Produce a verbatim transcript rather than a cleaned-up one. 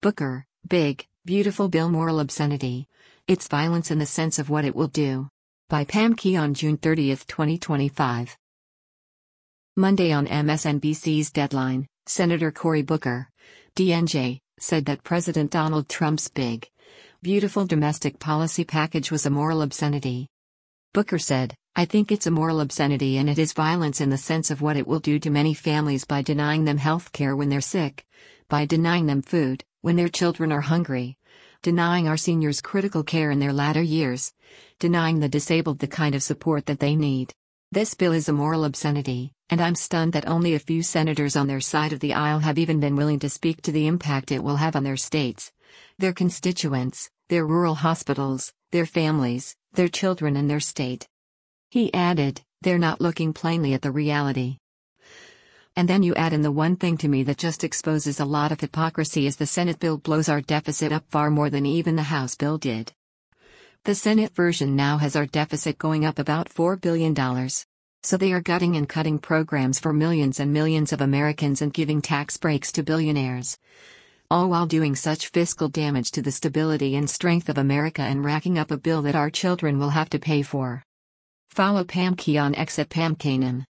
Booker, Big, Beautiful Bill Moral Obscenity. It's violence in the sense of what it will do. By Pam Key on June thirtieth, twenty twenty-five. Monday on M S N B C's Deadline, Senator Cory Booker, D N J, said that President Donald Trump's big, beautiful domestic policy package was a moral obscenity. Booker said, "I think it's a moral obscenity and it is violence in the sense of what it will do to many families by denying them health care when they're sick, by denying them food when their children are hungry, denying our seniors critical care in their latter years, denying the disabled the kind of support that they need. This bill is a moral obscenity, and I'm stunned that only a few senators on their side of the aisle have even been willing to speak to the impact it will have on their states, their constituents, their rural hospitals, their families, their children and their state." He added, "They're not looking plainly at the reality." And then you add in the one thing to me that just exposes a lot of hypocrisy is the Senate bill blows our deficit up far more than even the House bill did. The Senate version now has our deficit going up about four billion dollars. So they are gutting and cutting programs for millions and millions of Americans and giving tax breaks to billionaires. All while doing such fiscal damage to the stability and strength of America and racking up a bill that our children will have to pay for. Follow Pam Key on X at Pam Kanem.